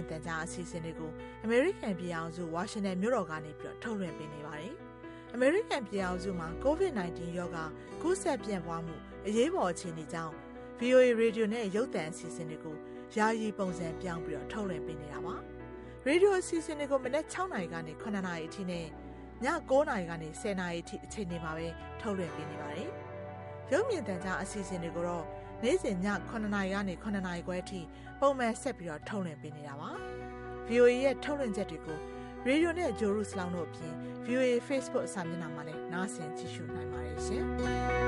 တန်ကြားအစီအစဉ်တွေကိုအမေရိကန်ပြည်အောင်စုဝါရှင်တန်မြို့တော်ကနေပြီးတော့ထုတ်လွှင့်ပေးနေပါတယ်။အမေရိကန်ပြည်အောင်စုမှာ COVID-19 ရောဂါကူးစက်ပြန့်ပွားမှုအရေးပေါ်အခြေအနေကြောင့် VOA ရေဒီယိုနဲ့ရုပ်သံအစီအစဉ်တွေကိုယာယီပုံစံပြောင်းပြီးတော့ထုတ်လွှင့်ပေးနေတာပါ။ရေဒီယိုအစီအစဉ်တွေကိုမနက်6နာရီကနေ9နာရီအထိနဲ့ည9နာရီကနေ10နာရီအထိအချိန်တွေမှာပဲထုတ်လွှင့်ပေးနေပါတယ်။ရုပ်မြင်သံကြားအစီအစဉ်တွေကိုတော့နေ့စဉ်ည9နာရီကနေ9နာရီခွဲအထိပုံမှန်ဆက်ပြီးတော့ထုတ်လွှင့်ပေးနေတာပါ။ VOA ရဲ့ထုတ်လွှင့်ချက်တွေကိုရေဒီယိုနဲ့ဂျိုရုစလောင်းတို့အပြင် VOA Facebook အစာမျက်နှာမှာလည်းနားဆင်ကြည့်ရှုနိုင်ပါတယ်ရှင်။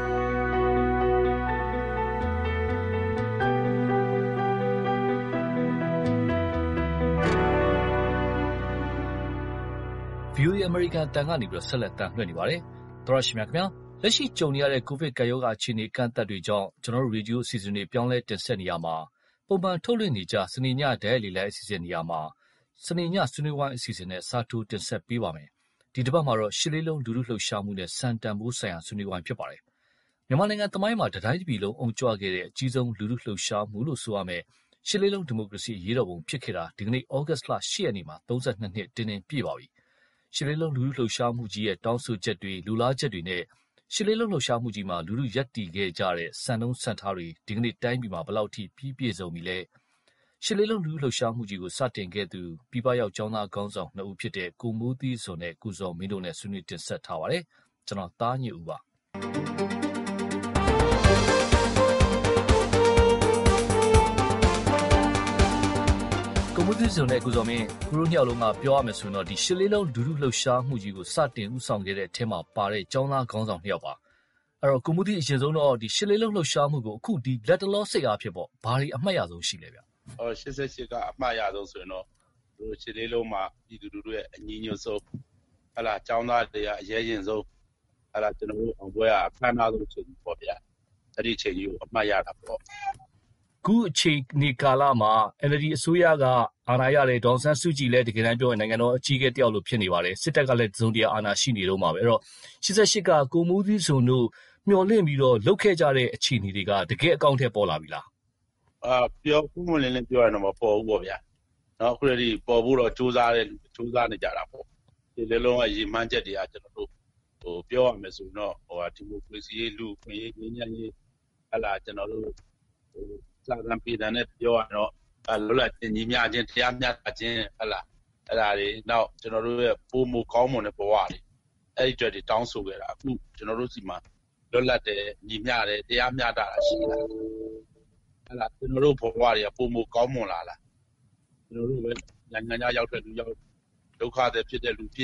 VOA American တန်ကနေပြီးတော့ဆက်လက်တန်လွှင့်နေပါတယ်။သောရရှိမြခင်ဗျာလက်ရှိကြုံနေရတဲ့ကိုဗစ်ကပ်ရောဂါအခြေအနေကန့်သတ်တွေကြောင့်ကျွန်တော်တို့ရေဒီယိုအစီအစဉ်တွေပြောင်းလဲတင်ဆက်နေရမှာပုံမှန်ထုတ်လွှင့်နေကြစနေညဒဲလီလိုက်အစီအစဉ်နေရမှာစနေညဆွေးနွေးဝိုင်းအစီအစဉ်နဲ့စာထိုးတင်ဆက်ပေးပါမယ်။ဒီတစ်ပတ်မှာတော့ရှစ်လေးလုံးလူထုလှုပ်ရှားမှုနဲ့စံတန်ဖိုးဆိုင်ရာဆွေးနွေးဝိုင်းဖြစ်ပါတယ်။မြန်မာနိုင်ငံသမိုင်းမှာတတိုင်းပြည်လုံးအုံကြွခဲ့တဲ့အကြီးဆုံးလူထုလှုပ်ရှားမှုလို့ဆိုရမယ်။ရှစ်လေးလုံးဒီမိုကရေစီရေးတော်ပုံဖြစ်ခဲ့တာဒီကနေ့ဩဂတ်လ10ရက်နေ့မှာ32နှစ်တင်းတင်းပြည့်ပါပြီ။ရှစ်လေးလုံးလူထုလှုပ်ရှားမှုကြီးရဲ့တောင်းဆိုချက်တွေလူလားချက်တွေနဲ့ရှစ်လေးလုံးလှုပ်ရှားမှုကြီးမှာလူထုရပ်တည်ခဲ့ကြတဲ့စံနှုန်းစံထားတွေဒီကနေ့တိုင်းပြည်မှာဘယ်လောက်ထိပြည့်စုံပြီလဲရှစ်လေးလုံးလူထုလှုပ်ရှားမှုကြီးကိုစတင်ခဲ့သူပြည်ပရောက်ကျောင်းသားခေါင်းဆောင်2ဦးဖြစ်တဲ့ကိုမိုးသီးစွန်နဲ့ကိုဇော်မင်းတို့နဲ့ဆွေးနွေးတင်ဆက်ထားပါတယ်ကျွန်တော်သားညူဦးပါကိုမိုးသီးစွန်နဲ့ကိုဇော်မင်းသူတို့ညောက်လုံးကပြောရမယ်ဆိုရင်တော့ဒီရှစ်လေးလုံးလူထုလှုပ်ရှားမှုကြီးကိုစတင်ဦးဆောင်ခဲ့တဲ့အထက်မှာပါတဲ့ကျောင်းသားခေါင်းဆောင်2ယောက်ပါအဲ့တော့ကိုမိုးသီးအရင်ဆုံးတော့ဒီရှစ်လေးလုံးလှုပ်ရှားမှုကိုအခုဒီလက်တလောစိတ်အားဖြစ်ပေါ့ဘာတွေအမှတ်ရဆုံးရှိလဲဗျ 88ကအမှတ်ရဆုံးဆိုရင်တော့တို့ရှစ်လေးလုံးမှာပြည်သူလူထုရဲ့အညီညွတ်ဆုံးဟလာကျောင်းသားတွေကအရေးရင်ဆုံးဟလာကျွန်တော်တို့အောင်ပွဲအခမ်းအနားဆုံးချိန်ပေါ့ဗျာအဲ့ဒီချိန်ကြီးကိုအမှတ်ရတာပေါ့ခုအချိန်ဒီကာလမှာ NLD အစိုးရကအာဏာရတဲ့ဒေါ်ဆန်းစုကြည်လည်းတကယ်တမ်းပြောရင်နိုင်ငံတော်အကြီးအကဲတယောက်လိုဖြစ်နေပါတယ်စစ်တပ်ကလည်းသုံးတရားအာဏာရှိနေတော့မှာပဲအဲ့တော့88ကကိုမိုးသီးစွန်တို့မျှော်လင့်ပြီးတော့လှုပ်ခဲ့ကြတဲ့အခြေအနေတွေကတကယ်အကောင့်ထဲပေါ်လာပြီလားပြောခုမလင်းလင်းပြောရတော့မပေါ်ဘူးပေါ့ဗျာနော်အခုလည်းဒီပေါ်ဖို့တော့စူးစမ်းနေကြတာပေါ့ဒီလေလုံးကရည်မှန်းချက်တွေကကျွန်တော်တို့ပြောရမယ်ဆိုရင်တော့ဒီမိုကရေစီရေးလူခွင့်ရေးငြိမ်းချမ်းရေးဟလာကျွန်တော်တို့စာရန်ပြည်တဲ့ပြောရတော့လွတ်လပ်ခြင်းညီမျှခြင်းတရားမျှတခြင်းဟလာအဲ့ဒါတွေနောက်ကျွန်တော်တို့ရဲ့ပုံမကောင်းမွန်တဲ့ဘဝတွေအဲ့ဒီအတွက်တွေတောင်းဆိုခဲ့တာအခုကျွန်တော်တို့စီမှာလွတ်လပ်တယ်ညီမျှတယ်တရားမျှတာရှိတာဟလာကျွန်တော်တို့ဘဝတွေကပုံမကောင်းမွန်လာလားကျွန်တော်တို့ပဲနိုင်ငံခြားရောက်တဲ့လူရောက်ဒုက္ခတွေဖြစ်တဲ့လူဖြစ်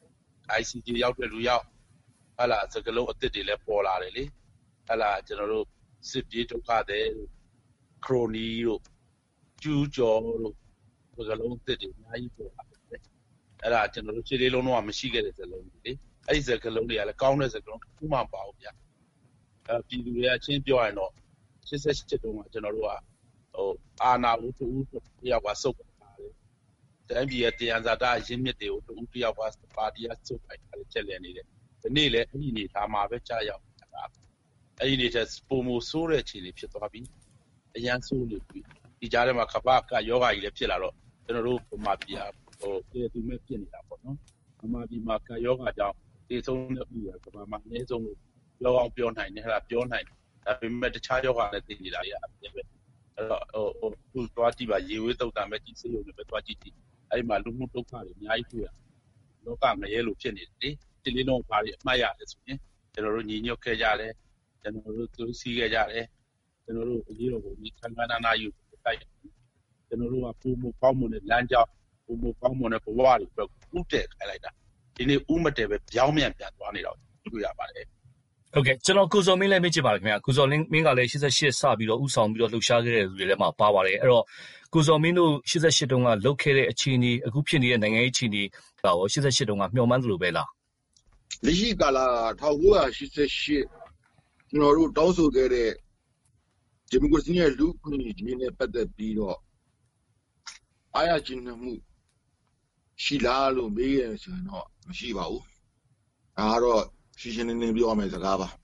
ICJ ရောက်တဲ့လူရောက်ဟလာစကလုံးအစ်စ်တွေလည်းပေါ်လာတယ်လေဟလာကျွန်တော်တို့စစ်ပြေးဒုက္ခတွေခရိုနီတို့ကျူးကျော်တို့စကလုံးအစ်စ်တွေအများကြီးပေါ်လာတယ်အဲ့ဒါကျွန်တော်တို့ခြေလေးလုံးတော့မရှိခဲ့တဲ့စကလုံးတွေလေအဲ့ဒီစကလုံးတွေကလည်းကောင်းတဲ့စကလုံးတစ်ခုမှမပါဘူးဗျာပြည်သူတွေကချင်းပြောရင်တော့88တုန်းကကျွန်တော်တို့ကအာနာဦးတူဦးတယောက်ကစုပ်ပါတယ်တိုင်းပြည်ရဲ့တရားစာတရင်းမြစ်တွေကိုတူဦးတယောက်ကပါတီကစုပ်လိုက်တာချက်လည်နေတယ်ဒီနေ့လည်းအဲ့ဒီနေသားမှာပဲကြာရောက်တာအဲ့ဒီနေတဲ့ပုံမဆိုးတဲ့ခြေလေးဖြစ်သွားပြီအရန်ဆိုးနေပြီဒီကြားထဲမှာခပကယောဂါကြီးလည်းဖြစ်လာတော့ကျွန်တော်တို့ပုံမှန်ပြပြည်သူမဲ့ဖြစ်နေတာပေါ့နော်အမှန်ဒီမှာကယောဂါကြောင့်ဒီဆုံးတဲ့ဥရကဘာမှအနည်းဆုံးလို့ပြောအောင်ပြောနိုင်တယ်ဟဲ့လားပြောနိုင်ဒါပေမဲ့တခြားယောဂါနဲ့သိနေတာကြီးအပြည့်ပဲအဲ့တော့သူသွားကြည့်ပါရေဝေးတုတ်တံပဲကြည့်စေရုံနဲ့ပဲသွားကြည့်အဲ့ဒီမှာလူမှုဒုက္ခတွေအများကြီးတွေ့ရလောကမရဲလို့ဖြစ်နေတယ်လေဒီလေးလုံးဘာတွေအမှတ်ရတယ်ဆိုရင်ကျွန်တော်တို့ညီညွတ်ခဲ့ကြတယ်ကျွန်တော်တို့သူစီးခဲ့ကြတယ်ကျွန်တော်တို့အရေးတော်ပုံကြီးခံခံနာယူတိုက်ကျွန်တော်တို့ကပုံမကောင်းမွန်တဲ့လမ်းကြောင်းပုံမကောင်းမွန်တဲ့ဘဝတွေပဲဥတည်ခိုင်းလိုက်တာဒီနေ့ဥမတည်ပဲပြောင်းမြန်ပြန်သွားနေတော့တွေ့ရပါတယ်ဟုတ်ကဲ့ကျွန်တော်ကိုဇော်မင်းလည်းမေးချင်ပါတယ်ခင်ဗျာကိုဇော်မင်းကလည်း88စပြီးတော့ဥဆောင်ပြီးတော့လှုပ်ရှားခဲ့တဲ့လူတွေလည်းမှာပါပါတယ်အဲ့တော့ကိုဇော်မင်းတို့88တုန်းကလှုပ်ခဲ့တဲ့အခြေအနေအခုဖြစ်နေတဲ့နိုင်ငံရေးအခြေအနေကရော88တုန်းကမျှော်မှန်းသလိုပဲလားလက်ရှိကာလ1988ကျွန်တော်တို့တောင်းဆိုခဲ့တဲ့ဒီမိုကရေစီရဲ့လူ့အခွင့်အရေးနဲ့ပတ်သက်ပြီးတော့အားရခြင်းမှုရှိလားလို့မေးရဆိုရင်တော့မရှိပါဘူးဒါကတော့ရှင်းရှင်းလင်းလင်းပြောရမယ့်စကားပါ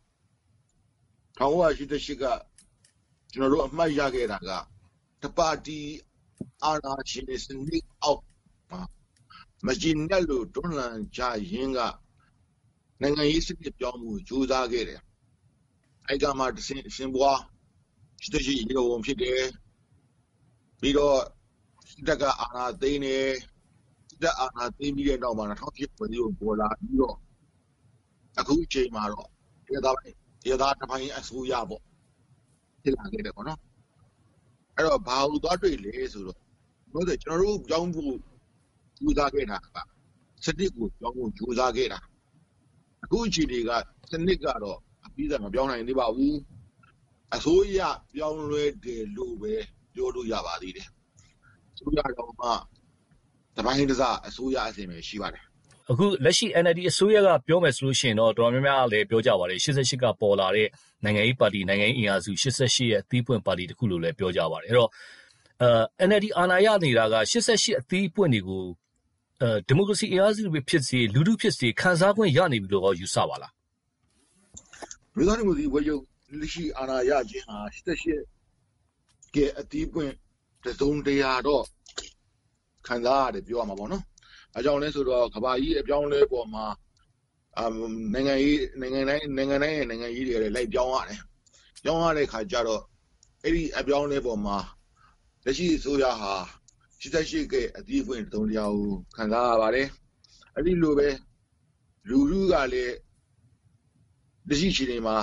1988ကကျွန်တော်တို့အမှတ်ရခဲ့တာကတပါတီအာဏာရှင်စနစ်အောက်မှာမကျင်တဲ့လူတွန်းလှန်ကြရင်းကနိုင်ငံရေးစနစ်ပြောင်းမှုကြိုးစားခဲ့တယ်အဲ့ကမှစင်ပွားရှိရေဝန်ဖြစ်တယ်ပြီးတော့စစ်တပ်ကအာဏာသိမ်းတယ်စစ်တပ်အာဏာသိမ်းပြီးတဲ့နောက်မှာ2008ခုနှစ်ကိုပေါ်လာပြီးတော့အခုအချိန်မှာတော့ဒေသတစ်ပိုင်းအစိုးရပေါ့ဖြစ်လာခဲ့တယ်ပေါ့နော်အဲ့တော့ဘာလို့သွားတွေ့လဲဆိုတော့ကျွန်တော်တို့ကြောင်းဖို့ကြိုးစားခဲ့တာကစနစ်ကိုကြောင်းဖို့ကြိုးစားခဲ့တာအခုအချိန်တွေကစနစ်ကတော့အပြီးသားမပြောင်းနိုင်သေးပါဘူးအစိုးရပြောင်းလဲတယ်လို့ပဲပြောလို့ရပါသေးတယ်ဆိုရတော့မှတပိုင်းတစားအစိုးရအစီအမံရှိပါတယ်အခုလက်ရှိ NLD အစိုးရကပြောမယ်ဆိုလို့ရှိရင်တော့တော်တော်များများလည်းပြောကြပါတယ်88ကပေါ်လာတဲ့နိုင်ငံရေးပါတီနိုင်ငံရေးအင်အားစု88ရဲ့အသီးပွင့်ပါတီတစ်ခုလို့လည်းပြောကြပါတယ်အဲ့တော့NLD အာဏာရနေတာက88အသီးပွင့်တွေကိုဒီမိုကရေစီအင်အားစုတွေဖြစ်စေလူထုဖြစ်စေခံစား권ရနေပြီလို့ယူဆပါလားပြည်ထောင်စုဒီဝေယုလက်ရှိအာဏာရခြင်းဟာ88ကအသီးပွင့်တစုံတရာတော့ခံစားရတယ်ပြောရမှာပေါ့နော်အကြောင်းလဲဆိုတော့ကဘာကြီးအပြောင်းလဲပေါ်မှာနိုင်ငံတိုင်းရဲ့နိုင်ငံရေးတွေလည်းလိုက်ပြောင်းရတယ်ပြောင်းရတဲ့ခါကျတော့အဲ့ဒီအပြောင်းလဲပေါ်မှာလက်ရှိအစိုးရဟာ88ကအသီးပွင့်တစုံတရာကိုခံစားရပါတယ်အဲ့ဒီလိုပဲလူထုကလည်းလက်ရှိချိန်မှာ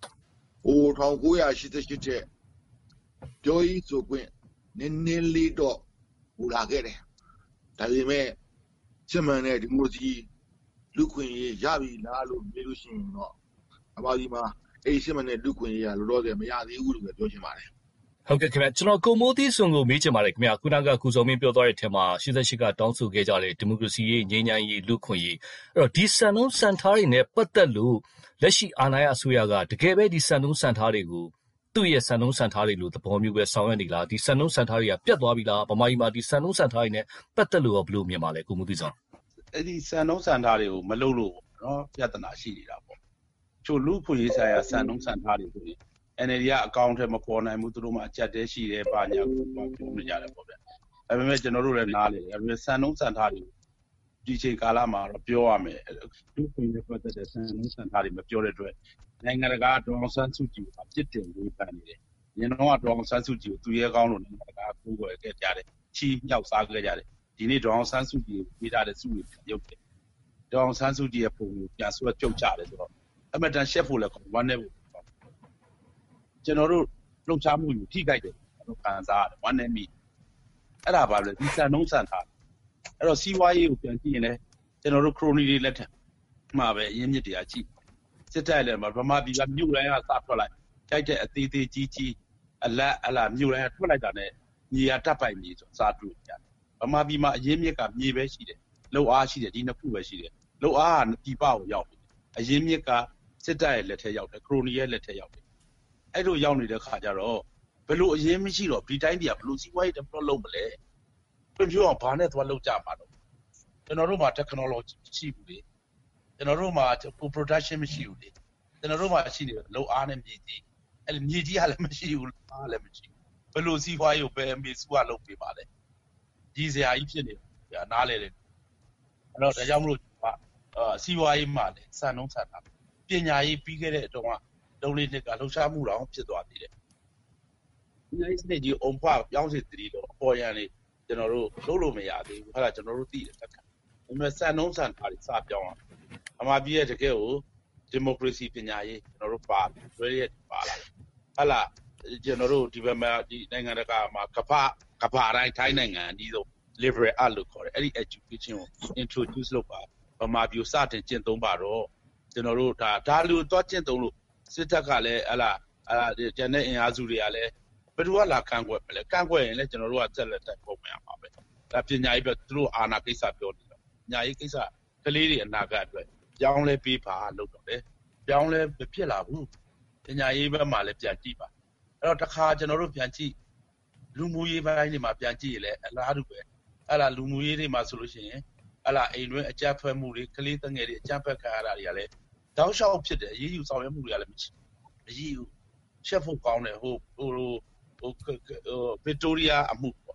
1988တဲ့ပြောရေးဆိုခွင့်နည်းနည်းလေးတော့ဟိုလာခဲ့တယ်ဒါပေမဲ့စစ်မှန်တဲ့ဒီမိုကရေစီလူခွင့်ရေးရပြီလားလို့ပြောလို့ရှိရင်တော့အပါဒီမှာအဲ့စစ်မှန်တဲ့လူခွင့်ရေးကလောလောဆယ်မရသေးဘူးလို့ပဲပြောချင်ပါတယ်ဟုတ်ကဲ့ခင်ဗျကျွန်တော်ကိုမိုးသီးစွန်ကိုမေးချင်ပါတယ်ခင်ဗျခုနကကုစုံမင်းပြောသွားတဲ့အထက်မှာ88ကတောင်းဆိုခဲ့ကြတဲ့ဒီမိုကရေစီရေးငြိမ်းချမ်းရေးလူခွင့်ရေးအဲ့တော့ဒီစံနှုန်းစံထားတွေနဲ့ပတ်သက်လို့လက်ရှိအာဏာရအစိုးရကတကယ်ပဲဒီစံနှုန်းစံထားတွေကိုသူ့ရဲ့စံနှုန်းစံထားတွေလို့သဘောမျိုးပဲဆောင်ရွက်နေလားဒီစံနှုန်းစံထားတွေကပြတ်သွားပြီလားဗမာပြည်မှာဒီစံနှုန်းစံထားတွေနဲ့ပတ်သက်လို့ဘယ်လိုမြင်ပါလဲကိုမိုးသီးစွန်အဲ့ဒီစံနှုန်းစံထားတွေကိုမလုပ်လို့နော်ပြဿနာရှိနေတာပေါ့ချို့လူခွင့်ရေးဆိုင်ရာစံနှုန်းစံထားတွေဆိုရင်NLD ကအကောင့်ထဲမပေါ်နိုင်ဘူးသူတို့မှအကြက်တဲရှိတယ်ပါညာကိုပြောနေကြတယ်ပေါ့ဗျာဒါပေမဲ့ကျွန်တော်တို့လည်းနားလေတယ်ဒါပေမဲ့စံနှုန်းစံထားတွေဒီချိန်ကာလမှာတော့ပြောရမယ်လူခွင့်ရေးပတ်သက်တဲ့စံနှုန်းစံထားတွေမပြောတဲ့အတွက်နိုင်ငံတကာဒေါ်အောင်ဆန်းစုကြည်ကပြစ်တင်ဝေဖန်နေတယ်။ညီတော်ကဒေါ်အောင်ဆန်းစုကြည်ကိုသူရဲကောင်းလို့နိုင်ငံတကာကိုယ်ွယ်ခဲ့ကြတယ်။ချီးမြှောက်စားခဲ့ကြတယ်။ဒီနေ့ဒေါ်အောင်ဆန်းစုကြည်ကိုပေးထားတဲ့စုတွေရုပ်တယ်။ဒေါ်အောင်ဆန်းစုကြည်ရဲ့ပုံကိုပြန်ဆွဲပြုတ်ချတယ်ဆိုတော့အမတန်ရှက်ဖို့လည်းဝမ်းနေဖို့ကျွန်တော်တို့လှုပ်ရှားမှုကိုထိခိုက်တယ်ကျွန်တော်ခံစားရတယ်ဝမ်းနေမိအဲ့ဒါပါပဲဒီစံနှုန်းစံထားအဲ့တော့စီးပွားရေးကိုပြန်ကြည့်ရင်လည်းကျွန်တော်တို့ခရိုနီတွေလက်ထက်မှာပဲအရင်းမြစ်တွေကကြည့်စစ်တပ်လည်းဗမာပြည်ကမြို့တိုင်းကစထွက်လိုက်ကြိုက်တဲ့အသေးသေးကြီးကြီးအလားမြို့တိုင်းကထွက်လိုက်တာနဲ့မြေရတက်ပိုက်မြေဆိုစားတွေ့ကြတယ်ဗမာပြည်မှာအရင်းမြစ်ကမြေပဲရှိတယ်လှုပ်အားရှိတယ်ဒီနှစ်ခုပဲရှိတယ်လှုပ်အားကပြည်ပကိုရောက်တယ်အရင်းမြစ်ကစစ်တပ်ရဲ့လက်ထက်ရောက်တယ်ခရိုနီရဲ့လက်ထက်ရောက်တယ်အဲ့လိုရောက်နေတဲ့ခါကျတော့ဘယ်လိုအရင်းမရှိတော့ဒီတိုင်းပြည်ကဘယ်လိုစီးပွားရေးတက်လုပ်မလဲပြည့်အောင်ဘာနဲ့သွားလုပ်ကြမှာတော့ကျွန်တော်တို့မှာ technology ရှိဘူးလေကျွန်တော်တို့မှာ production မရှိဘူးလေကျွန်တော်တို့မှာရှိနေတယ်လုံအားနဲ့မြေကြီးအဲ့မြေကြီးကလည်းမရှိဘူးအားလည်းမရှိဘူးဘယ်လိုစီးပွားရေးကိုပဲအမေစုကလုပ်ပေးပါလဲကြီးစရာကြီးဖြစ်နေတယ်နားလေတယ်အဲ့တော့ဒါကြောင့်မလို့စီးပွားရေးမှာလည်းစံနှုန်းစံတာပညာရေးပြီးခဲ့တဲ့အတုန်းကတုံးလေးနှစ်ကလှုပ်ရှားမှုတော့ဖြစ်သွားသေးတယ်ပညာရေးစနစ်ကြီးအုံဖွားပြောင်းစီတည်တော့အပေါ်ရန်လေးကျွန်တော်တို့လုပ်လို့မရသေးဘူးဟုတ်လားကျွန်တော်တို့သိတယ်တက်ခါဒါပေမဲ့စံနှုန်းစံတာတွေစပြောင်းအောင်အမှားပြည့်ရဲ့တကယ်ကိုဒီမိုကရေစီပညာရေးကျွန်တော်တို့ပါရတဲ့ပါလာဟုတ်လားကျွန်တော်တို့ဒီဘက်မှာဒီနိုင်ငံတကာမှာကပ္ပတိုင်းထိုင်းနိုင်ငံအကြီးဆုံး liberal art လို့ခေါ်တယ်အဲ့ဒီ education ကို introduce လုပ်ပါဗမာပြည်စတင်ကျင့်သုံးပါတော့ကျွန်တော်တို့ဒါလူတော့ကျင့်သုံးလို့စစ်တပ်ကလည်းကျန်တဲ့အင်အားစုတွေကလည်းဘယ်သူကလာကန့်ကွက်မလဲကန့်ကွက်ရင်လည်းကျွန်တော်တို့ကဆက်လက်တိုက်ပုံမှန်ပါပဲဒါပညာရေးပဲသူတို့အာဏာကိစ္စပြောနေတယ်ပညာရေးကိစ္စကလေးတွေအနာဂတ်အတွက်ပြောင်းလဲပေးပါလို့တော့တယ်ပြောင်းလဲမဖြစ်လာဘူးပညာရေးဘက်မှာလည်းပြန်ကြည့်ပါအဲ့တော့တစ်ခါကျွန်တော်တို့ပြန်ကြည့်လူမှုရေးပိုင်းတွေမှာပြန်ကြည့်ရလဲအလားတူပဲလူမှုရေးတွေမှာဆိုလို့ရှိရင်အိမ်တွင်းအကြမ်းဖက်မှုတွေကလေးတငယ်တွေအကြမ်းဖက်ခံရတာတွေကလည်းတောက်လျှောက်ဖြစ်တယ်အရေးယူဆောင်ရွက်မှုတွေကလည်းမရှိအရေးယူရှက်ဖို့ကောင်းတယ်ဟိုဗစ်တိုးရီးယားအမှုပေါ့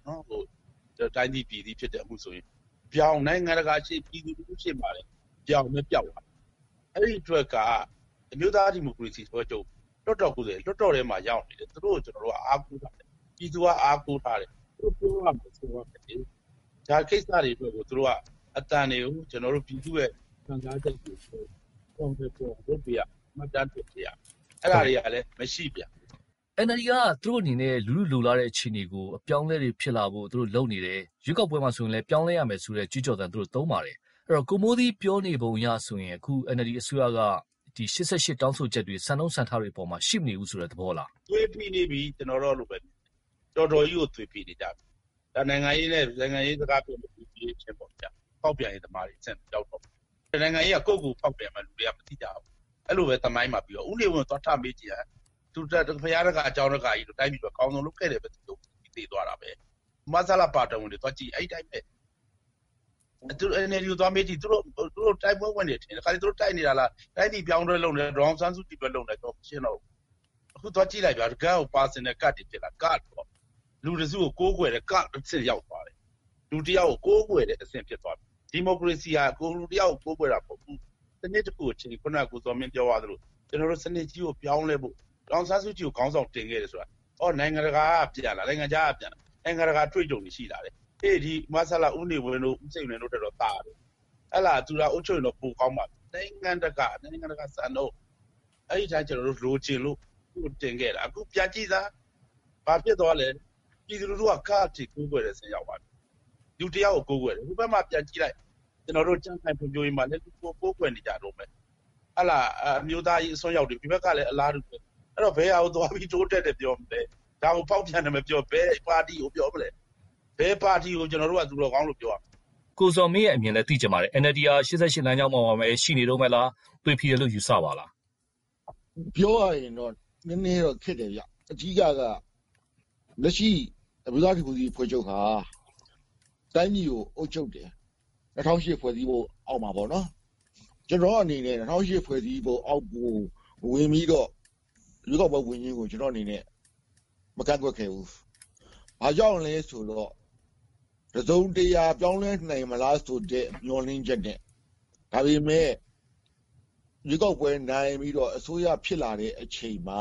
နော်တိုင်းပြည်ပြည်ဖြစ်တဲ့အမှုဆိုရင်ပြောင်းနိုင်ငံတကာရှိပြည်သူလူထုရှိမှလည်းပြောင်းနဲ့ပြောက်သွားအဲ့ဒီအတွက်ကအမျိုးသားဒီမိုကရေစီဆိုတော့လွတ်တော်ထဲမှာရောက်နေတယ်သူတို့ကျွန်တော်တို့ကအားကိုးထားတယ်ပြည်သူကအားကိုးထားတယ်သူတို့ပြောရမယ်ဆိုတော့ဒါကိစ္စတွေအတွက်ကိုသူတို့ကအတန်တွေကိုကျွန်တော်တို့ပြည်သူရဲ့ခံစားချက်ကိုပုံဖေပေါ်လုပ်ပြရမှတ်တမ်းတင်ပြရအဲ့ဒါတွေကလည်းမရှိပြန် NLD ကသူတို့အနေနဲ့လူလူလိုလားတဲ့အခြေအနေကိုအပြောင်းလဲတွေဖြစ်လာဖို့သူတို့လုပ်နေတယ်ရွေးကောက်ပွဲမှာဆိုရင်လည်းပြောင်းလဲရမယ်ဆိုတဲ့ကြွကြော်သံသူတို့သုံးပါတယ်အဲ့တော့ကိုမိုးသီးပြောနေပုံရဆိုရင်အခု NLD အစိုးရကဒီ88တောင်းဆိုချက်တွေစံနှုန်းစံထားတွေအပေါ်မှာရှိမနေဘူးဆိုတဲ့သဘောလားသွေးပြီးနေပြီကျွန်တော်တို့လိုပဲတော်တော်ကြီးကိုသွေးပြီးနေကြပြီဒါနိုင်ငံရေးစကားပြောလို့ပြီးချင်းပေါ့ဗျာပေါက်ပြန်ရေးသမားတွေအဆင့်ရောက်တော့နိုင်ငံရေးကကိုယ့်ကိုပေါက်ပြန်မှလူတွေကမသိကြဘူးအဲ့လိုပဲသမိုင်းမှာပြီးတော့ဥနေဝင်သွားထမေးကြည့်သူဖရားတကအကြောင်းတကကြီးတို့တိုင်းပြည်ပဲကောင်းဆုံးလုပ်ခဲ့တယ်ပဲသူသိသွားတာပဲမဆလာပါတဝင်တွေသွားကြည့်အဲ့တိုင်းပဲသူNLDကိုသွားမေးကြည့်သူတို့တိုက်ပွဲဝင်နေတယ်ခါသူတို့တိုက်နေတာလားတိုင်းပြည်ပြောင်းလဲလုပ်နေဒေါအောင်ဆန်းစုကြည်ပဲလုပ်နေတော့ရှင်းတော့အခုသွားကြည့်လိုက်ဗျာတကယ်ကိုပါစင်တဲ့ကတ်တွေဖြစ်လာကတ်ပေါ့လူတစုကိုကိုးကွယ်တဲ့ကတ်အစ်ရောက်သွားတယ်လူတယောက်ကိုကိုးကွယ်တဲ့အဆင့်ဖြစ်သွားပြီဒီမိုကရေစီဟာကိုလူတယောက်ကိုကိုးကွယ်တာပေါ့ဘူးစနစ်တစ်ခုအချိန်ခုနကကိုစောမင်းပြောသွားသလိုကျွန်တော်တို့စနစ်ကြီးကိုပြောင်းလဲဖို့ဒေါအောင်ဆန်းစုကြည်ကိုခေါင်းဆောင်တင်ခဲ့တယ်ဆိုတာနိုင်ငံတကာကပြန်လာနိုင်ငံခြားကပြန်လာနိုင်ငံတကာတွေ့ကြုံနေရှိလာတယ်ဒီမဆလာဦးနေဝင်တို့ဦးစိန်ဝင်တို့တော့တာတယ်အဲ့လားသူကအုပ်ချုပ်ရင်တော့ပိုကောင်းပါနိုင်ငံတကာစံတော့အဲ့ဒီတိုင်းကျွန်တော်တို့လိုချင်လို့သူ့တင်ခဲ့တာအခုပြန်ကြည့်သားဘာဖြစ်သွားလဲပြည်သူလူထုကကားတိကိုးကွယ်တဲ့ဆင်ရောက်ပါပြီလူတယောက်ကိုကိုးကွယ်တယ်ဒီဘက်မှာပြန်ကြည့်လိုက်ကျွန်တော်တို့ကြမ်းခိုင်ဖွံ့ဖြိုးရေးမှာလည်းကိုးကွယ်နေကြတော့မယ်အဲ့လားအမျိုးသားကြီးအစွန်းရောက်တွေဒီဘက်ကလည်းအလားတူပဲအဲ့တော့ဘယ်ဟာကိုသွားပြီးတိုးတက်တယ်ပြောမလဲဒါကိုပေါက်ပြန်တယ်မပြောဘယ်ပါတီကိုပြောမလဲဘယ်ပါတီကိုကျွန်တော်တို့ကသူတော်ကောင်းလို့ပြောရမယ်ကိုစောမင်းရဲ့အမြင်လည်းသိကြပါတယ် NLD က88လမ်းကြောင်းမှာပဲရှိနေတော့မလားတွေ့ဖြစ်တယ်လို့ယူဆပါလားပြောရရင်တော့နည်းနည်းတော့ခက်တယ်ဗျအကြီးကလက်ရှိအမျိုးသားဒီမိုကရေစီဖွဲ့ချုပ်ဟာတိုင်းပြည်ကိုအုပ်ချုပ်တယ်2008ဖွဲ့စည်းဖို့အောက်မှာပေါ့နော်ကျွန်တော်အနေနဲ့2008ဖွဲ့စည်းဖို့အောက်ကိုဝင်ပြီးတော့ရွေးကောက်ပွဲဝင်ခြင်းကိုကျွန်တော်အနေနဲ့မကန့်ကွက်ခဲ့ဘူး။ဘာကြောင့်လဲဆိုတော့တစုံတရာပြောင်းလဲနိုင်မလားဆိုတဲ့မျှော်လင့်ချက်နဲ့ဒါပေမဲ့ရွေးကောက်ပွဲနိုင်ပြီးတော့အစိုးရဖြစ်လာတဲ့အချိန်မှာ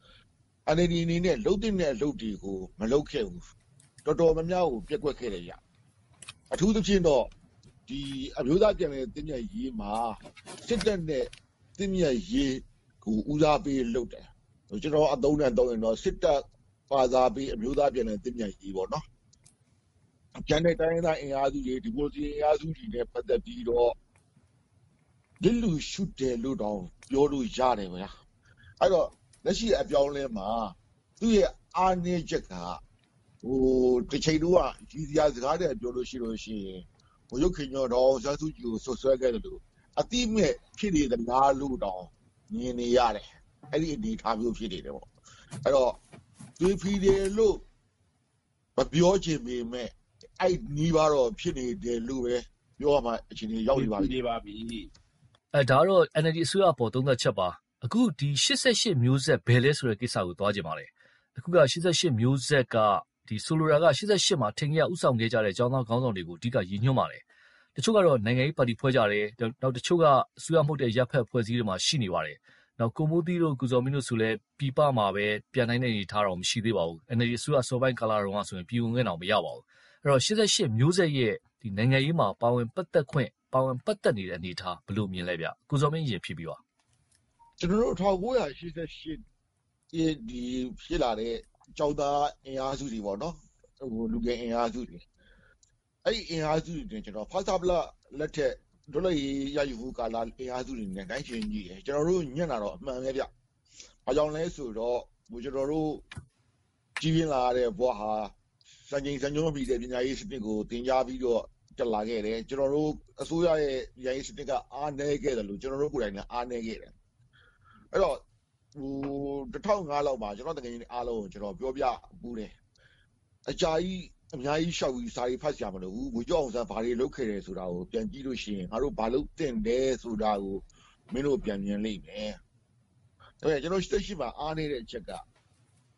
NLDအနေနဲ့လှုပ်တဲ့အလုပ်တွေကိုမလုပ်ခဲ့ဘူး။တော်တော်များများကိုပြက်ကွက်ခဲ့တယ်ရ။အထူးသဖြင့်တော့ဒီအမျိုးသားပြန်လည်သင့်မြတ်ရေးမှာစစ်တပ်နဲ့သင့်မြတ်ရေးကိုဦးစားပေးလုပ်တယ်။ကျွန်တော်အသုံးနဲ့သုံးရင်တော့စစ်တပ်ပါစားပြီးအမျိုးသားပြန်လည်သင့်မြတ်ရေးပေါ့နော်။ကျန်တဲ့တိုင်းသားအင်အားစုတွေဒီမိုကရေစီအင်အားစုတွေနဲ့ပတ်သက်ပြီးတော့ဒီလူရှုတယ်လို့တော့ပြောလို့ရတယ်ဗျာ။အဲ့တော့လက်ရှိအပြောင်းလဲမှာသူ့ရဲ့အားနည်းချက်ကတစ်ချိန်တော့ကြီးစရာစကားတွေပြောလို့ရှိရင်ရုပ်ခင်ညောတော့ဇာစုကြီးကိုဆွဆွဲခဲ့တယ်လို့အတိမဲ့ဖြစ်နေသလားလို့တော့မြင်နေရတယ်အဲ့ဒီအနေထားမျိုးဖြစ်နေတယ်ပေါ့အဲ့တော့ဒီဖီတယ်လို့မပြောချင်ပေမဲ့အဲ့နီးပါတော့ဖြစ်နေတယ်လို့ပဲပြောရမှာအချိန်ကြီးရောက်နေပါပြီဒါတော့ NLD အစိုးရပေါ်သုံးသက်ချက်ပါအခုဒီ88မျိုးဆက်ဘယ်လဲဆိုတဲ့ကိစ္စကိုသွားကြပါလေအခုက88မျိုးဆက်ကဒီဆိုလိုတာက88မှာထင်ကြီးကဥဆောင်ခဲ့ကြတဲ့ကျောင်းသားခေါင်းဆောင်တွေကိုအဓိကရည်ညွှန်းပါတယ်တချို့ကတော့နိုင်ငံရေးပါတီဖွဲ့ကြတယ်နောက်တချို့ကအစိုးရမှုတဲ့ရပ်ဖက်ဖွဲ့စည်းတွေမှာရှိနေပါတယ်နောက်ကိုမိုးသီးတို့ကုစော်မင်းတို့ဆိုလဲပြည်ပမှာပဲပြန်နိုင်တဲ့အနေထားတော့မရှိသေးပါဘူး NLD အစိုးရစောပိုင်းကာလတုန်းကဆိုရင်ပြည်ဝင်ခွင့်တော့မရပါဘူးအဲ့တော့88မျိုးဆက်ရဲ့ဒီနိုင်ငံရေးမှာပါဝင်ပတ်သက်နေတဲ့အနေထားဘယ်လိုမြင်လဲဗျကုစော်မင်းရင်ဖြစ်ပြီးပါကျွန်တော်တို့1988ဒီဖြစ်လာတဲ့ကျောင်းသားအင်အားစုတွေပေါ့နော်လူငယ်အင်အားစုတွေအဲ့ဒီအင်အားစုတွေကျွန်တော်ဖာသာပလလက်ထက်ဒုလရယူဖို့ကာလအင်အားစုတွေနဲ့တိုင်းချင်းကြီးတယ်ကျွန်တော်တို့ညံ့တာတော့အမှန်ပဲဗျ။ဘာကြောင့်လဲဆိုတော့ကျွန်တော်တို့ကြီးပြင်းလာတဲ့ဘဝဟာစံချိန်စံညွှန်းပြီးတဲ့ပညာရေးစနစ်ကိုတင်ကြားပြီးတော့တက်လာခဲ့တယ်ကျွန်တော်တို့အစိုးရရဲ့ပညာရေးစနစ်ကအားနည်းခဲ့တယ်လို့ကျွန်တော်တို့ကိုယ်တိုင်ကအားနည်းခဲ့တယ်။အဲ့တော့2005လောက်မှာကျွန်တော်တကယ်ကြီးအားလုံးကိုကျွန်တော်ပြောပြဘူးတယ်အကြာကြီးအများကြီးရှောက်ပြီးစာရေးဖတ်ကြမလို့ဘူးဝေကျော်အောင်ဆန်းဘာတွေလုပ်ခဲ့တယ်ဆိုတာကိုပြန်ကြည့်လို့ရှိရင်ငါတို့ဘာလုပ်တင်တယ်ဆိုတာကိုမင်းတို့ပြန်မြင်လိမ့်မယ်ဒါပေမဲ့ကျွန်တော်ရှိမှာအားနေတဲ့အချက်က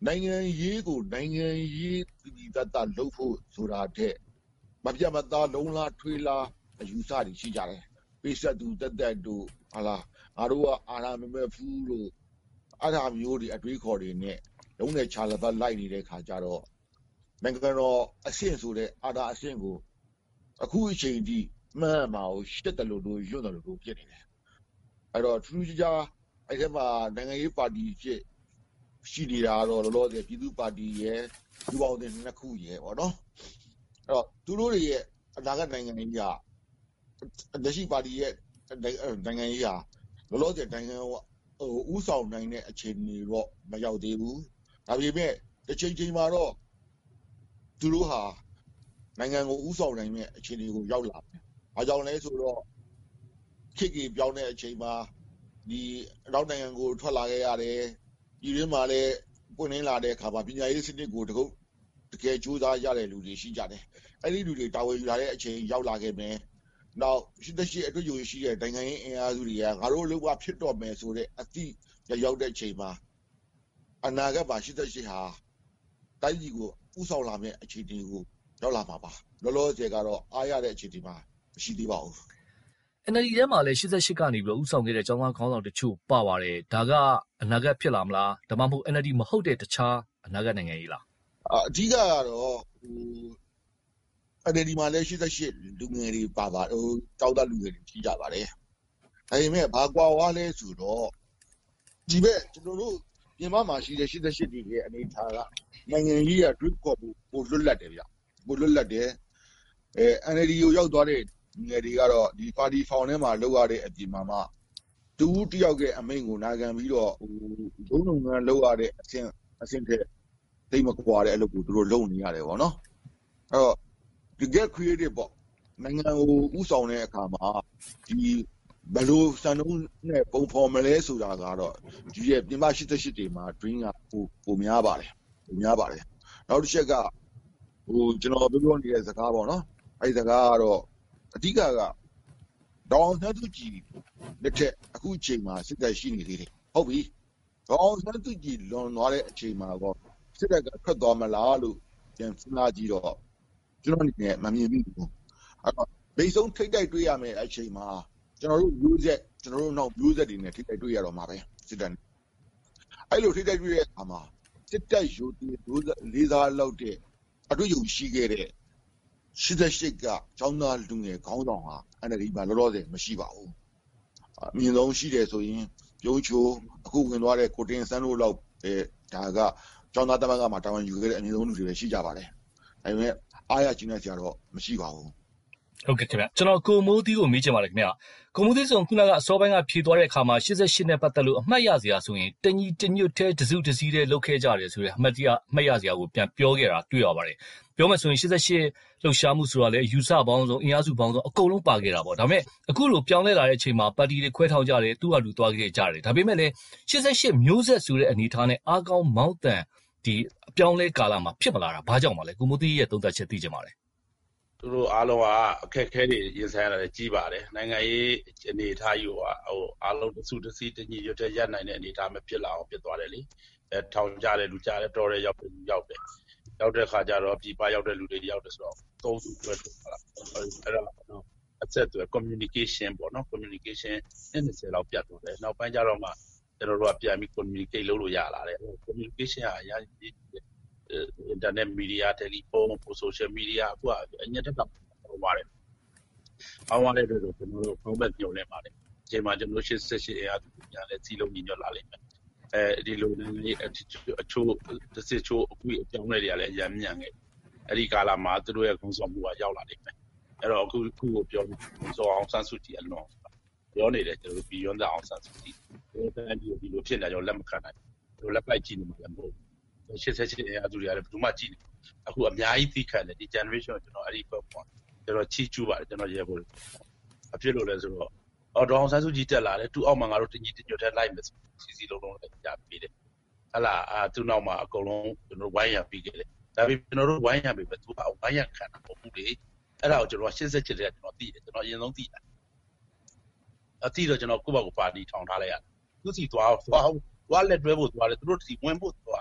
နိုင်ငံရေးကိုနိုင်ငံရေးပြည်သက်သက်လုပ်ဖို့ဆိုတာတဲ့မပြတ်မသားလုံးလားထွေးလားအယူဆတွေရှိကြတယ်ပေးဆက်သူတက်တက်တို့ဟာလားငါတို့ကအာဏာမမဲ့ဘူးလို့အဲ့ဒါမျိုးတွေအတွေးခေါ်တွေနဲ့လုံးနဲ့ချာလပတ်လိုက်နေတဲ့ခါကျတော့နိုင်ငံတော်အဆင့်ဆိုတဲ့အာဏာအဆင့်ကိုအခုအချိန်ထိမှန်မှာကိုရှစ်တယ်လို့ရွတ်တယ်လို့ဖြစ်နေတယ်အဲ့တော့ထူးခြားအဲ့ဒီမှာနိုင်ငံရေးပါတီဖြစ်ရှိနေတာတော့လောလောဆယ်ပြည်သူ့ပါတီရဲ့လူပေါင်းတဲ့နှစ်ခုရဲ့ပေါ့နော်အဲ့တော့သူတို့တွေရဲ့အနာဂတ်နိုင်ငံရေးကလက်ရှိပါတီရဲ့နိုင်ငံရေးဟာလောလောဆယ်နိုင်ငံဥဆောင်နိုင်တဲ့အခြေအနေတော့မရောက်သေးဘူးဒါပေမဲ့တစ်ချိန်မှာတော့သူတို့ဟာနိုင်ငံကိုဥဆောင်နိုင်တဲ့အခြေအနေကိုရောက်လာတယ်။အားကြောင့်လဲဆိုတော့ခေတ်ကြီးပြောင်းတဲ့အချိန်မှာဒီနောက်နိုင်ငံကိုထွက်လာခဲ့ရတယ်။ဒီရင်းမှာလည်းပွင့်လင်းလာတဲ့အခါမှာပညာရေးစနစ်ကိုတကယ်ကြိုးစားရတဲ့လူတွေရှိကြတယ်။အဲ့ဒီလူတွေတာဝန်ယူလာတဲ့အချိန်ရောက်လာခဲ့မယ်။နောက်ရှိအတွေ့အကြုံရှိတဲ့နိုင်ငံရေးအင်အားစုတွေကငါတို့လောကဖြစ်တော့မယ်ဆိုတဲ့အသည့်ရောက်တဲ့အချိန်မှာအနာဂတ်မှာရှိဟာတိုင်းပြည်ကိုဥဆောင်လာမယ့်အခြေအနေကိုရောက်လာမှာပါလောလောဆယ်ကတော့အားရတဲ့အခြေအနေမှာမရှိသေးပါဘူး NLD ထဲမှာလည်း88ကနေပြီးတော့ဥဆောင်ခဲ့တဲ့ကျောင်းသားခေါင်းဆောင်တချို့ပါပါတယ်ဒါကအနာဂတ်ဖြစ်လာမလားဒါမှမဟုတ် NLD မဟုတ်တဲ့တခြားအနာဂတ်နိုင်ငံရေးလားအဓိကကတော့NLD မှာလည်း88လူငယ်တွေပါကျောင်းသားလူငယ်တွေကြီးကြပါတယ်ဒါပေမဲ့ဘာကွာဝါလဲဆိုတော့ဒီဘက်ကျွန်တော်တို့ပြင်ပမှာရှိတဲ့88တွေရဲ့အနေထားကနိုင်ငံရေးရတွေးခေါ်ဖို့ပိုလွတ်လပ်တယ်ဗျပိုလွတ်လပ်တယ်NLD ကိုရောက်သွားတဲ့ငယ်တွေကတော့ဒီပါတီဖောင်ထဲမှာလောက်ရတဲ့အပြင်မှာတူတယောက်ရဲ့အမိန့်ကိုနာခံပြီးတော့ဘုံလုံးကလောက်ရတဲ့အဆင့်တဲ့တိတ်မကွာတဲ့အလုပ်ကိုသူတို့လုပ်နေရတယ်ပေါ့နော်အဲ့တော့ဒီ get creative ပေါ့နိုင်ငံကိုဥဆောင်တဲ့အခါမှာဒီဘယ်လိုစံနှုန်းနဲ့ပုံဖော်မလဲဆိုတာကတော့ဒီရဲ့ပြင်ပ88တွေမှာ dream ကပိုများပါတယ်နောက်တစ်ချက်ကကျွန်တော်ပြောနေတဲ့စကားပေါ့နော်အဲ့ဒီစကားကတော့အဓိကဒေါအောင်ဆန်းစုကြည်လက်ထက်အခုအချိန်မှာစစ်တပ်ရှိနေသေးတယ်ဟုတ်ပြီဒေါအောင်ဆန်းစုကြည်လွန်သွားတဲ့အချိန်မှာတော့စစ်တပ်ကထွက်သွားမလားလို့ပြန်စဉ်းစားကြည့်တော့ကျွန်တော်အနေနဲ့မမြင်ဘူးအဲ့တော့ဘိတ်ဆုံးထိတ်တိုက်တွေ့ရမယ်အချိန်မှာကျွန်တော်တို့မျိုးဆက်ကျွန်တော်တို့နောက်မျိုးဆက်တွေနဲ့ထိတ်တိုက်တွေ့ရတော့မှာပဲစစ်တပ်အဲ့လိုထိတ်တိုက်တွေ့တဲ့အခါမှာစစ်တပ်ယူလေးစားလောက်တဲ့အတွေ့အကြုံရှိခဲ့တဲ့88ကကျောင်းသားလူငယ်ခေါင်းဆောင်ဟာ NLD မှာလောလောဆယ်မရှိပါဘူးအမြင့်ဆုံးရှိတယ်ဆိုရင်ပြုံးချိုအခုဝင်သွားတဲ့ကိုတင်စန်းတို့လောက်ဒါကကျောင်းသားတမန်ကမှတာဝန်ယူခဲ့တဲ့အမြင့်ဆုံးလူတွေပဲရှိကြပါတယ်ဒါပေမဲ့အားရကျင်းတဲ့ဆရာတော့မရှိပါဘူးဟုတ်ကဲ့ခင်ဗျကျွန်တော်ကိုမိုးသီးကိုမေးချင်ပါတယ်ခင်ဗျကိုမိုးသီးဆိုခုနကအစောပိုင်းကဖြေသွားတဲ့အခါမှာ88နဲ့ပတ်သက်လို့အမှတ်ရစရာဆိုရင်တညီတညွတ်ထဲတစုတစည်းထဲလုတ်ခဲ့ကြတယ်ဆိုတဲ့အမှတ်ရစရာကိုပြန်ပြောခဲ့တာတွေ့ရပါတယ်ပြောမယ်ဆိုရင်88လှုပ်ရှားမှုဆိုတာလေယူဆပေါင်းစုံအင်အားစုပေါင်းစုံအကုန်လုံးပါခဲ့တာပေါ့ဒါပေမဲ့အခုလိုပြောင်းလဲလာတဲ့အချိန်မှာပါတီတွေခွဲထောင်ကြတယ်သူ့ဟာလူသွားခဲ့ကြတယ်ဒါပေမဲ့လည်း88မျိုးဆက်ဆိုတဲ့အနေထားနဲ့အားကောင်းမောင်းတန်ဒီအပြောင်းလဲကာလမှာဖြစ်မလာတာဘာကြောင့်ပါလဲကိုမိုးသီးရဲ့သုံးသပ်ချက်သိချင်ပါတယ်သူတို့အားလုံးကအခက်အခဲတွေရင်ဆိုင်ရတယ်ကြီးပါတယ်နိုင်ငံရေးအနေအထားယူအားလုံးတစုတစည်းတညီရွတ်တဲ့ရပ်နိုင်တဲ့အနေအထားမဖြစ်လာအောင်ဖြစ်သွားတယ်လေထောင်ကြတယ်လူကြတယ်တော်တယ်ရောက်တဲ့ခါကျတော့ပြည်ပရောက်တဲ့လူတွေရောက်တယ်ဆိုတော့သုံးစုတွဲထွက်လာအဲ့တော့အဆက်အသွယ် communication ပေါ့နော် communication 20လောက်ပြတ်သွားတယ်နောက်ပိုင်းကျတော့မှကျွန်တော်တို့ကပြန်ပြီး communicate လုပ်လို့ရလာတယ် communication ဟာအများကြီးinternet media telephone social media အခုကအညက်တက်တော့ပါတယ်အောင်းရတဲ့တို့ကျွန်တော်တို့ဖုန်းဘက်ပြုံနေပါတယ်အချိန်မှာကျွန်တော်88အားညာလဲစီလုံးညီညွတ်လာလိမ့်မယ်ဒီလိုနေအချို့တစ်စစ်ချို့အခုအပြောင်းလဲတွေကလည်းအများမြန်ခဲ့အဲ့ဒီကာလမှာသူတို့ရဲ့ခုံစောမှုကရောက်လာလိမ့်မယ်အဲ့တော့အခုကိုပြောစောအောင်ဆန်းစုကြည်အလွန်ပြောနေတယ်ကျွန်တော်တို့ပြီးရွန်းတဲ့အောင်ဆန်းစုကြည်ဒီလိုဖြစ်နေကြတော့လက်မခံနိုင်ဘူးလက်ပိုက်ကြည့်နေမှာလည်းမဟုတ်88အရာသူတွေကလည်းဘယ်သူမှကြည့်နေအခုအများကြီးသိခံတယ်ဒီ generation ကျွန်တော်အဲ့ဒီဘက်ပေါ့ကျွန်တော်ချီးကျူးပါတယ်ကျွန်တော်ရဲဖို့အဖြစ်လို့လဲဆိုတော့ဒေါအောင်ဆန်းစုကြည်တက်လာတယ်သူ့အောက်မှာငါတို့တညီတညွတ်ထဲလိုက်မယ်စီစီလုံးလုံးလည်းကြားပေးတယ်ဟလာသူ့နောက်မှာအကုန်လုံးကျွန်တော်ဝိုင်းရပြီးခဲ့တယ်ဒါပေမဲ့ကျွန်တော်တို့ဝိုင်းရပြီပဲသူကဝိုင်းရခံတာပုံမှုတွေအဲ့ဒါကိုကျွန်တော်88တဲ့ကျွန်တော်သိတယ်ကျွန်တော်အရင်ဆုံးသိတာအသိတော့ကျွန်တော်ကိုယ့်ဘက်ကိုပါတီထောင်ထားလိုက်ရတယ်သူစီသွားလက်တွဲဖို့သွားတယ်သူတို့စီဝင်ဖို့သွားတာ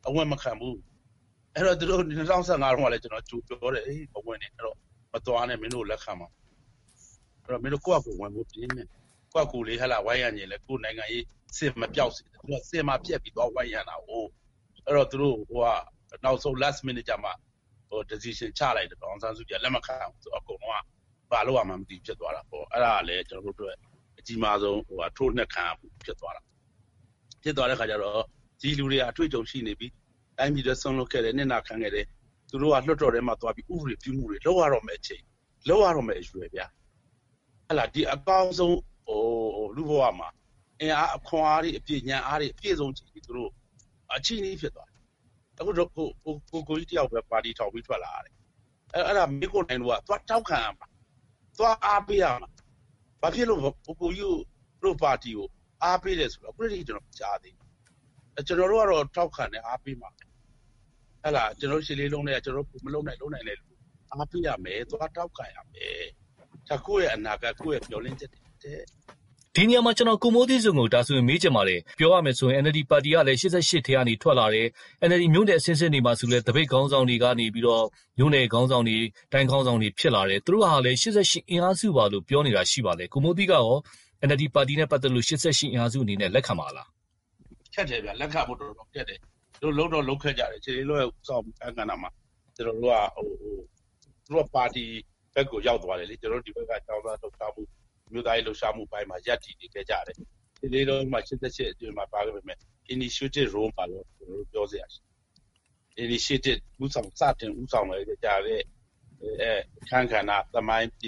အဝင်မခံဘူးအဲ့တော့သူတို့2015တော့လည်းကျွန်တော်ကြိုပြောတယ်မဝင်နဲ့အဲ့တော့မသွားနဲ့မင်းတို့လက်ခံမှာအဲ့တော့မင်းတို့ကိုယ့်အကူဝင်ဖို့ပြင်းနေကိုယ့်အကူလေးဟလာဝိုင်းရညင်လဲကိုယ်နိုင်ငံရေးစစ်မပြောက်စေသူကစစ်မှာပြက်ပြီးတော့ဝိုင်းရတာဟိုအဲ့တော့သူတို့နောက်ဆုံး last minute ကြမှာdecision ချလိုက်တယ်အောင်ဆန်းစုကြည်လက်မခံဘူးဆိုတော့အကုန်လုံးကဘာလို့မှမသိဖြစ်သွားတာပေါ့အဲ့ဒါကလည်းကျွန်တော်တို့အတွက်အကြီးမားဆုံးထိုးနှက်ခံဖြစ်သွားတာဖြစ်သွားတဲ့ခါကျတော့ဒီလူတွေအတွေ့အကြုံရှိနေပြီတိုင်းပြည်တွေဆုံးလုပ်ခဲ့တယ်နှစ်နာခံခဲ့တယ်သူတို့ကလွတ်တော်ထဲမှာသွားပြီးဥပဒေပြုမှုတွေလောက်ရတော့မယ်အချိန်လောက်ရတော့မယ်အရွယ်ဗျာဟလာဒီအကောင်းဆုံးလူဘဝမှာအင်အားအခွန်အားတွေအပြည့်ညံအားတွေအပြည့်ဆုံးချိန်သူတို့အချင်းကြီးဖြစ်သွားတယ်အခုတော့ကိုကြီးတယောက်ပဲပါတီထောင်ပြီးထွက်လာတယ်အဲ့ဒါမိကိုနိုင်တို့ကသွားတောက်ခံရမှာသွားအားပေးရမှာဘာဖြစ်လို့ကိုကြီးတို့ပါတီကိုအားပေးတယ်ဆိုတော့ခုတည်းကျွန်တော်ကြားသေးကျွန်တော်တို့ကတော့ထောက်ခံတယ်အားပေးမှာဟဲ့လားကျွန်တော်ရှည်လေးလုံးနဲ့ကျွန်တော်မလုံးနိုင်လေအားပေးရမယ်သွားတောက်ခံရမယ်ဒါကိုယ့်ရဲ့အနာဂတ်ကိုယ့်ရဲ့မျှော်လင့်ချက်တွေဒီနေရာမှာကျွန်တော်ကိုမိုးသီးစုံကိုဒါဆိုရင်မေးချင်ပါတယ်ပြောရမယ်ဆိုရင် NLD ပါတီကလည်း88ထဲကနေထွက်လာတယ် NLD မြို့နယ်အစင်းစင်းတွေမှာဆိုလဲတပိတ်ခေါင်းဆောင်တွေကနေပြီးတော့မြို့နယ်ခေါင်းဆောင်တွေတိုင်းခေါင်းဆောင်တွေဖြစ်လာတယ်သူတို့ဟာလည်း88အင်အားစုပါလို့ပြောနေတာရှိပါလေကိုမိုးသီးကရော NLD ပါတီနဲ့ပတ်သက်လို့88အင်အားစုအနေနဲ့လက်ခံပါလားခက်တယ်ဗျလက်ခံဖို့တော်တော်ခက်တယ်တို့လုံးတော့လုံးခက်ကြတယ်ခြေလေးလုံးရဲ့စောင့်အခန်းကဏ္ဍမှာကျွန်တော်တို့ကသူတို့ပါတီဘက်ကိုရောက်သွားတယ်လေကျွန်တော်တို့ဒီဘက်ကတောင်းစားထုတ်ထားမှုမြို့သားရေးလှုပ်ရှားမှုပိုင်းမှာရပ်တည်နေခဲ့ကြတယ်ဒီလေးလုံးမှာ88အတွင်းမှာပါခဲ့ပေမဲ့ initiative role ပါလို့ကျွန်တော်တို့ပြောစရာရှိ initiative ဥဆောင်စတင်ဥဆောင်လည်းကြတဲ့အခန်းကဏ္ဍသမိုင်း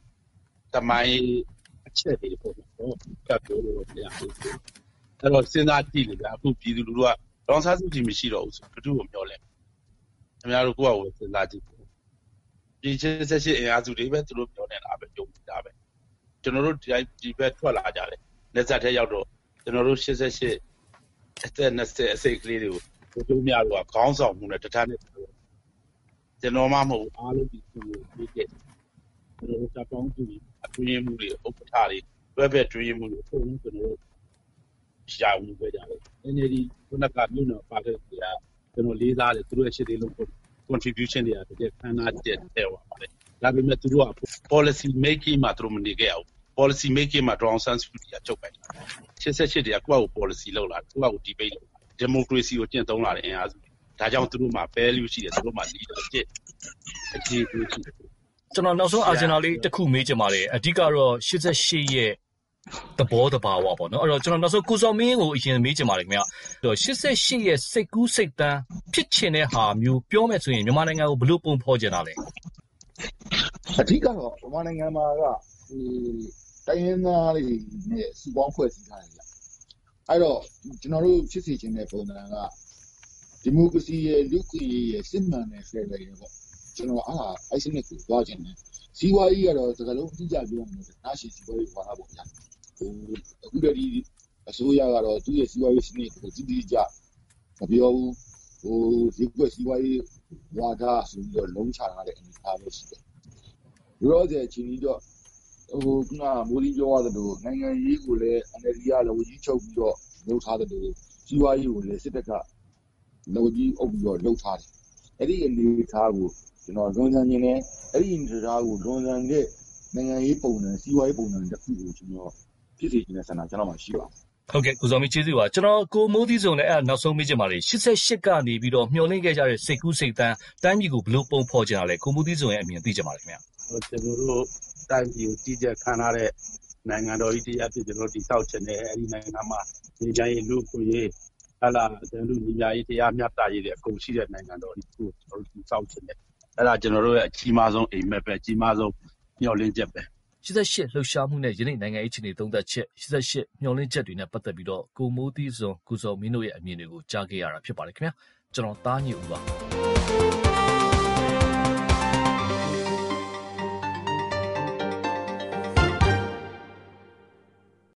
အချက်တွေပေါ့နော်ကပ်ပြောလို့တရားအဲ့တော့စဉ်းစားကြည့်လေဗျာအခုပြည်သူလူထုကဒေါန်ဆာစုကြည်မရှိတော့ဘူးဆိုဘယ်သူ့ကိုမျှော်လဲခင်ဗျားတို့ကိုယ့်အကိုစဉ်းစားကြည့်ဒီ88အင်အားစုတွေပဲသူတို့ပြောနေတာပဲကြုံနေတာပဲကျွန်တော်တို့ဒီဘက်ထွက်လာကြတယ်လက်ဆက်ထဲရောက်တော့ကျွန်တော်တို့88အသက်20အစိတ်ကလေးတွေကိုတို့များတို့ကခေါင်းဆောင်မှုနဲ့တထားနဲ့ကျွန်တော်မှမဟုတ်အားလုံးဒီသူကိုပြီးခဲ့ကျွန်တော်တို့တပ်ပေါင်းစုအတွင်းမှုတွေဥပ္ပထာတွေတွဲဘက်တွင်းမှုတွေအကုန်လုံးကျွန်တော်တို့ရှာဝင်ခဲ့ကြတယ်။ဒီခုနကမြို့နယ်ပါတဲ့ကကျွန်တော်လေးစားတယ်သူတို့ရဲ့ရှစ်သေးလုံး contribution တွေကတကယ်ခမ်းနားတဲ့တဲ့ပါပါတယ်။ဒါပေမဲ့သူတို့က policy making မှာသူတို့မနေခဲ့အောင် policy making မှာ Brown Sans ကချုပ်ပိုက်တာ။88တွေကကိုယ့်အကို policy လောက်လာကိုယ့်အကို debate လုပ်လာ democracy ကိုကျင့်သုံးလာတဲ့အင်အားစုဒါကြောင့်သူတို့မှာ value ရှိတယ်သူတို့မှာ leadership အခြေအနေရှိတယ်ကျွန်တော်နောက်ဆုံးအာဂျင်နာလေးတစ်ခုမေးချင်ပါတယ်အဓိကတော့88ရဲ့သဘောတဘာဝပေါ့နော်အဲ့တော့ကျွန်တော်နောက်ဆုံးကိုစောမင်းကိုအရင်မေးချင်ပါတယ်ခင်ဗျာ88ရဲ့စိတ်ကူးစိတ်တမ်းဖြစ်ချင်တဲ့ဟာမျိုးပြောမယ်ဆိုရင်မြန်မာနိုင်ငံကိုဘယ်လိုပုံဖော်ချင်တာလဲအဓိကတော့မြန်မာနိုင်ငံမှာကတိုင်းရင်းသားတွေနဲ့စုပေါင်းဖွဲ့စည်းထားတယ်ဗျအဲ့တော့ကျွန်တော်တို့ဖြစ်စီခြင်းတဲ့ပုံစံကဒီမိုကရေစီရဲ့လူ့ခွင့်ရေးရဲ့စစ်မှန်တဲ့ဖက်ဒရယ်ရဲ့ပေါ့ကျွန်တော်အဲ့စနစ်ကိုသွားခြင်းတယ်စီးပွားရေးကတော့စကားလုံးအတိအကျပြောရမယ်နားရှိစီးပွားရေးဝါဒပေါ့ဗျာအခုတည်းဒီအစိုးရကတော့သူ့ရဲ့စီးပွားရေးစနစ်ကိုတိတိကျမပြောဘူးဒီကွက်စီးပွားရေးဝါဒဆိုပြီးတော့လုံးချထားတဲ့အနေအထားပဲရှိတယ်ရောတဲ့ချင်းကြီးတော့ခုနမိုးလီပြောရတယ်လို့နိုင်ငံရေးကိုလည်း NLD ကလည်းဝကြီးချုပ်ပြီးတော့လုပ်ထားတယ်လို့စီးပွားရေးကိုလည်းစစ်တပ်ကလုပ်ကြီးအုပ်ပြီးတော့လုပ်ထားတယ်အဲ့ဒီအနေအထားကိုကျွန်တော်လွန်ဆန်းခြင်းနဲ့အဲ့ဒီအနေအထားကိုလွန်ဆန်းတဲ့နိုင်ငံရေးပုံစံစီးပွားရေးပုံစံတစ်ခုကိုကျွန်တော်ဖြစ်စေခြင်းနဲ့ဆန္ဒကျွန်တော်မှရှိပါဟုတ်ကဲ့ကိုစောမင်းကျေးဇူးပါကျွန်တော်ကိုမိုးသီးစုံလည်းနောက်ဆုံးမေးချင်ပါတယ်88ကနေပြီးတော့မျှော်လင့်ခဲ့ကြတဲ့စိတ်ကူးစိတ်တမ်းတိုင်းပြည်ကိုဘယ်လိုပုံဖော်ချင်တာလဲကိုမိုးသီးစုံရဲ့အမြင်သိချင်ပါတယ်ခင်ဗျာကျွန်တော်တို့တိုင်းပြည်ကိုကြီးကြပ်ခံရတဲ့နိုင်ငံတော်ကြီးတရားဖြစ်ကျွန်တော်ဒီဆောက်ချင်တယ်အဲ့ဒီနိုင်ငံမှာဒီတိုင်းလူ့ကိုရေးဟလာကျွန်တော်ညီမကြီးတရားမျှတရေးတဲ့အကုန်ရှိတဲ့နိုင်ငံတော်ကြီးကိုကျွန်တော်ဒီဆောက်ချင်တယ်အဲ့ဒါကျွန်တော်တို့ရဲ့အကြီးမားဆုံးအိမ်မက်ပဲအကြီးမားဆုံးမျှော်လင့်ချက်ပဲ 88လှုပ်ရှားမှုနဲ့ယနေ့နိုင်ငံရေးအခြေအနေသုံးသပ်ချက်88မျှော်လင့်ချက်တွေနဲ့ပတ်သက်ပြီးတော့ကိုမိုးသီးစုံကိုစောမင်းတို့ရဲ့အမြင်တွေကိုကြားခဲ့ရတာဖြစ်ပါတယ်ခင်ဗျာကျွန်တော်သားညိုဦးပါ